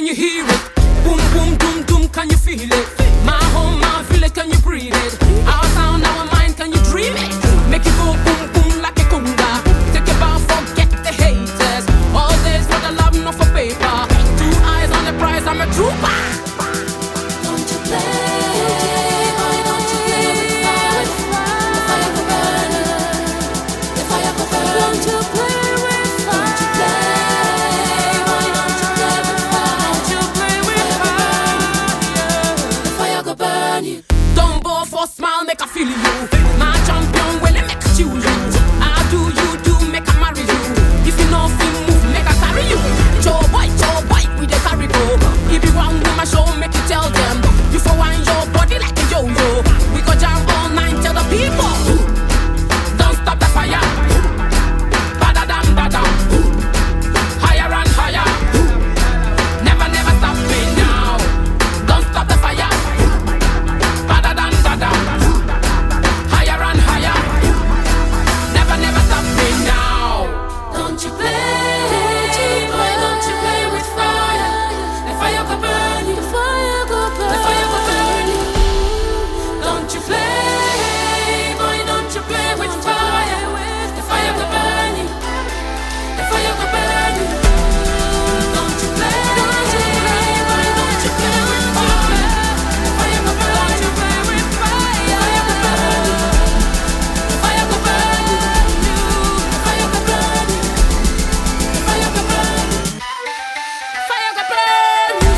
can you hear it? Boom, boom, doom, doom, can you feel it? My home, my village, can you breathe it? Our sound, our mind, can you dream it? Make it go boom, boom like a conga. Take a bow, forget the haters. All this for the love, not for paper. 2 eyes on the prize, I'm a trooper. Don't you play, boy, don't you play with fire. The fire go burn, the fire go burn. Don't you play with fire. Don't you play, boy, don't you play with fire. Don't you play with fire. The fire go burn you. Don't bore for smile, make I feel you. My champion, well, it make I choose you. I do, you do, make I marry you. If you know feel move, make I carry you. Joe boy, we the carry go. If you want with my show, make you tell them. You for wine your body like a yo-yo. We go jam all night, tell the people. Don't stop the fire. Badadam, badam. Higher and higher. Never, never stop me now. Don't stop the fire. Badadam, badam. Higher and higher. Never, never stop me now. Don't you play, boy, don't you play with fire. The fire go burn you. The fire go burn. The fire go burn you. Don't you play, boy, don't you play with fire. The fire go burn you. The fire go burn you. Don't you play, boy, don't you play with fire. The fire go burn you. Don't you play with fire. The fire go burn you. The fire go burn you. The fire go burn you. The fire go burn you. Fire go burn you.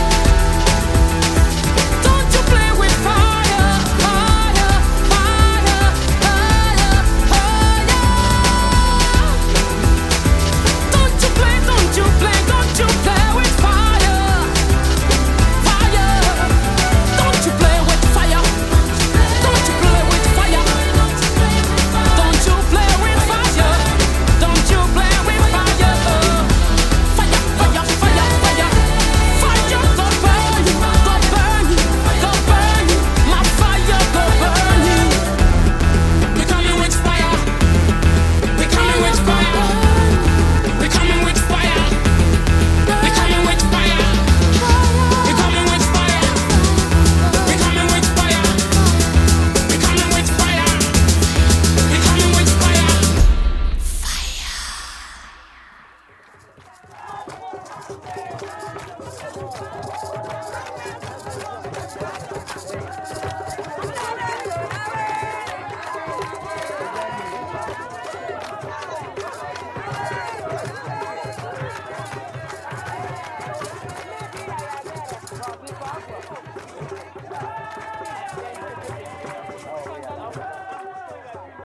Don't you play with fire, fire, fire, fire, fire. Don't you play, don't you play, don't you play with fire, fire. Don't you play with fire. Don't you play with fire. Don't you play with fire. Don't you play with fire. Fire, fire, fire, fire. Fire go burn you, go burn you, go burn you. My fire go burn you. We coming with fire. We coming with fire. We coming with fire. We coming with fire. We coming with fire. We coming with fire. We coming with fire. We coming with fire. Fire.